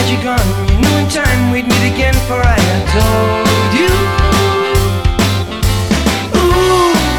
you gone? You knew in time we'd meet again, for I had told you